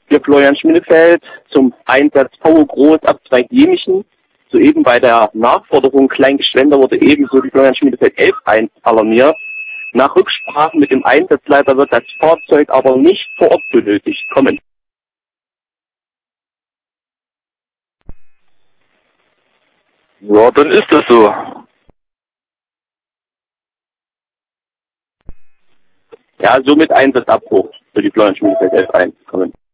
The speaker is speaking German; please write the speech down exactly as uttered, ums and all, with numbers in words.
für Florian Schminnefeld zum Einsatz Power Groß Abzweig Jemichen. Soeben bei der Nachforderung Kleingeschwender wurde ebenso die Florian Schminnefeld elf eins alarmiert. Nach Rücksprache mit dem Einsatzleiter wird das Fahrzeug aber nicht vor Ort benötigt kommen. Ja, dann ist das so. Ja, somit Einsatzabbruch für die Florian Schminnefeld elf eins kommen.